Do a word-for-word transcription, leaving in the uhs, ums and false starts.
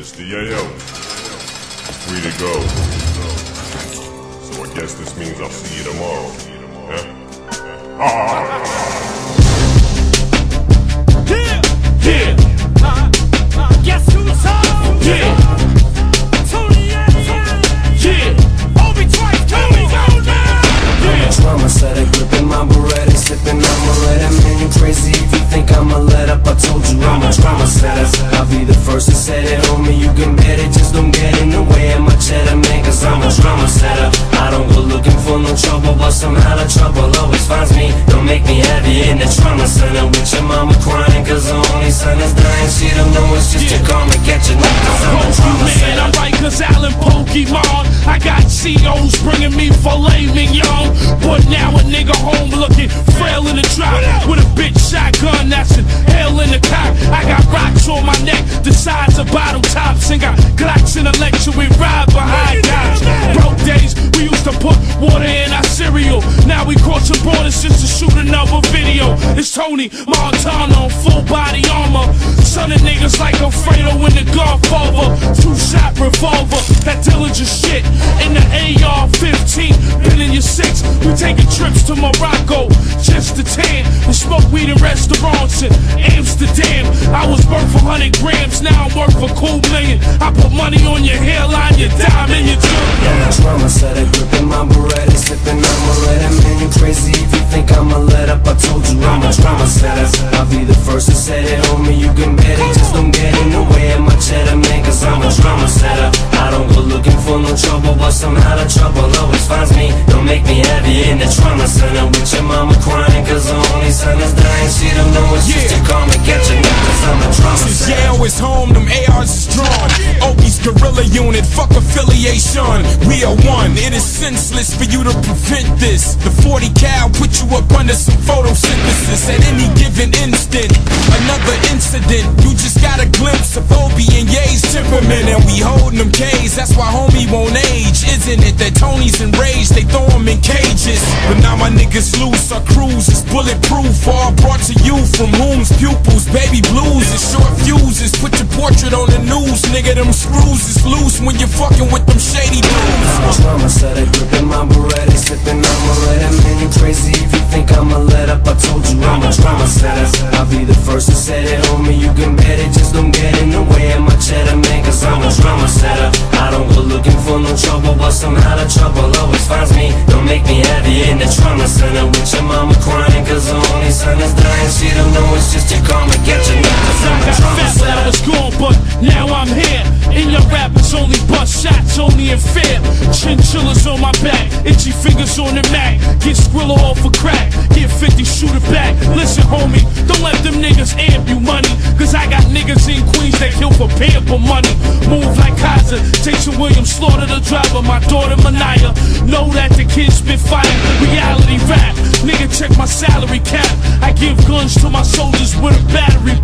Mister Yayo, free to go. So I guess this means I'll see you tomorrow. Yeah? Ah! Yeah! Yeah! Uh, uh, guess who's home? Yeah! Tony, yeah! Obi twice, Tony, go now! I'm a trauma setter, gripping my Beretta, sipping on Moretta. Man, you crazy if you think I'ma let up. I told you I'm a trauma setter. I'll be the first to set it, homie. You can bet it, just don't get in the way of my cheddar, man. Cause I'm a trauma setter. I don't go looking for no trouble, but somehow the trouble always finds me. Don't make me heavy in the trauma center with your mama crying cause her only son is dying. She don't know it's just yeah. to come and catch a knife. Cause I'm a trauma setter. I'm right cause Alan Pokemon. I got C Os bringing me filet mignon. But now a nigga home looking frail in the drop with a bitch shotgun that's an hell in the cop. I got rocks on my neck the size of bottle tops and got Glocks in the lecture. We ride behind guys. Broke days we used to put water in our cereal. Now we crossing borders just to shoot another video. It's Tony Montana on full body armor. Son of niggas like Alfredo in the Godfather. Two shot revolver, that diligent shit in the A R fifteen. Been in your six. We taking trips to Morocco just to tan. We smoke weed in restaurants in Amsterdam. I was worth a hundred grams, now I'm worth a cool million. I put money on your hairline, your dime, and your jewelry. I'm a trauma setter, gripping my Beretta, sipping on Moretta. Man, you crazy if you think I'ma let up. I told you I'm a trauma setter. I'll be the first to set it, homie. You can bet it, just don't get in the way of my cheddar, man. Cause I'm a trauma setter. I don't go looking for no trouble, but somehow the trouble always finds me. Don't make me heavy in the trauma center with your mama crying cause her only son is dying. She don't know it's yeah. just to come and catch a knife cause I'm a trauma setter. Yale is home, them A Rs is strong. Obi's guerrilla unit, fuck affiliation. We are one, it is senseless for you to prevent this. The forty cal put you up under some photosynthesis. At any given instant, another incident. You just got a glimpse of Obi and Ye's temperament. And we holding them K's, that's why homie won't age. Isn't it that Tony's enraged, they throw him in cages. But now my niggas loose, our cruise is bulletproof. All brought to you from whom's pupils. Baby blues and short fuses. Put your portrait on the news, nigga. Them screws is loose when you're fucking with them shady dudes. I'm a trauma setter, gripping my Beretta, sipping on Moretta. Man, you crazy if you think I'ma let up. I told you I'm a trauma setter. I'll be the first to set it, homie. You can bet it, just don't get in the way of my cheddar, man. Cause I'm a trauma setter. I don't go looking for no trouble, but somehow the trouble always finds me. Don't make me heavy in the trauma center with your mama crying cause her only son is dying. She don't know it's just to come and get you now. Cause I'm a trauma setter. I was gone, but now I'm here. In your rappers only bust shots, only in fear. Chinchillas on my back, itchy fingers on the Mac. Get Skrilla off a crack, get fifty, shoot it back. Listen, homie, don't let them niggas amp you money. Cause I got niggas in Queens that kill for pamper money. Move like Kaiser, Jason Williams, slaughter the driver. My daughter Manaya, know that the kids spit fire. Reality rap, nigga check my salary cap. I give guns to my soldiers with a battery